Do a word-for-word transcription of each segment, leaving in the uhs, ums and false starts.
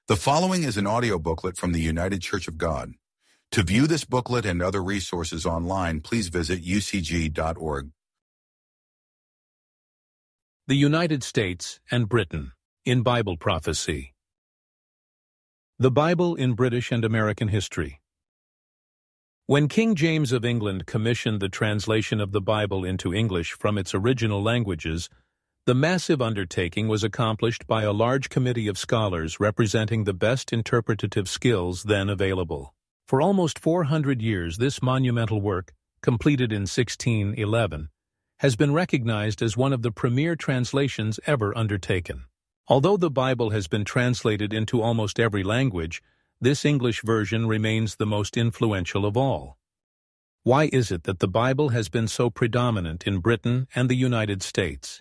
The following is an audio booklet from the United Church of God. To view this booklet and other resources online, please visit U C G dot org. The United States and Britain in Bible Prophecy. The Bible in British and American History. When King James of England commissioned the translation of the Bible into English from its original languages, the massive undertaking was accomplished by a large committee of scholars representing the best interpretative skills then available. For almost four hundred years, this monumental work, completed in sixteen eleven, has been recognized as one of the premier translations ever undertaken. Although the Bible has been translated into almost every language, this English version remains the most influential of all. Why is it that the Bible has been so predominant in Britain and the United States?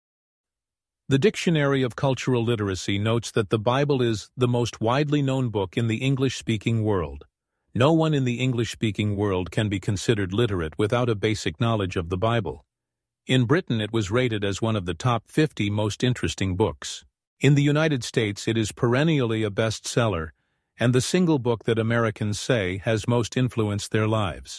The Dictionary of Cultural Literacy notes that the Bible is the most widely known book in the English-speaking world. No one in the English-speaking world can be considered literate without a basic knowledge of the Bible. In Britain, it was rated as one of the top fifty most interesting books. In the United States, it is perennially a bestseller, and the single book that Americans say has most influenced their lives.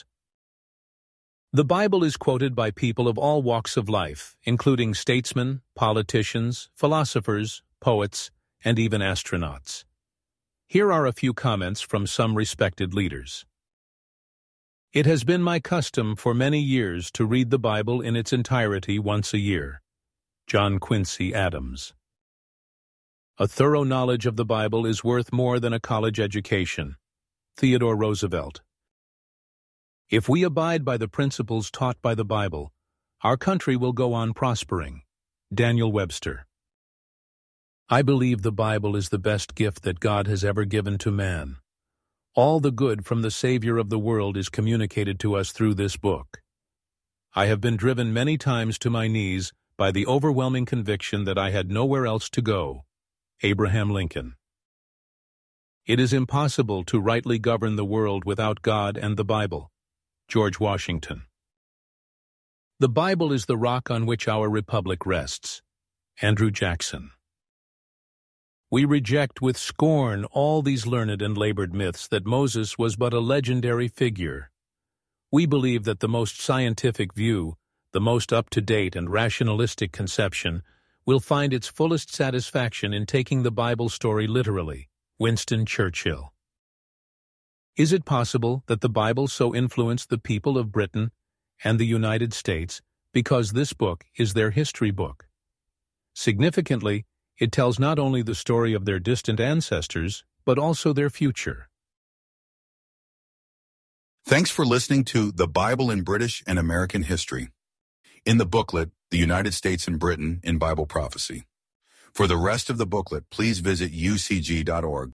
The Bible is quoted by people of all walks of life, including statesmen, politicians, philosophers, poets, and even astronauts. Here are a few comments from some respected leaders. It has been my custom for many years to read the Bible in its entirety once a year. John Quincy Adams. A thorough knowledge of the Bible is worth more than a college education. Theodore Roosevelt. If we abide by the principles taught by the Bible, our country will go on prospering. Daniel Webster. I believe the Bible is the best gift that God has ever given to man. All the good from the Savior of the world is communicated to us through this book. I have been driven many times to my knees by the overwhelming conviction that I had nowhere else to go. Abraham Lincoln. It is impossible to rightly govern the world without God and the Bible. George Washington. The Bible is the rock on which our republic rests. Andrew Jackson. We reject with scorn all these learned and labored myths that Moses was but a legendary figure. We believe that the most scientific view, the most up-to-date and rationalistic conception, will find its fullest satisfaction in taking the Bible story literally. Winston Churchill. Is it possible that the Bible so influenced the people of Britain and the United States because this book is their history book? Significantly, it tells not only the story of their distant ancestors, but also their future. Thanks for listening to The Bible in British and American History. In the booklet, The United States and Britain in Bible Prophecy. For the rest of the booklet, please visit U C G dot org.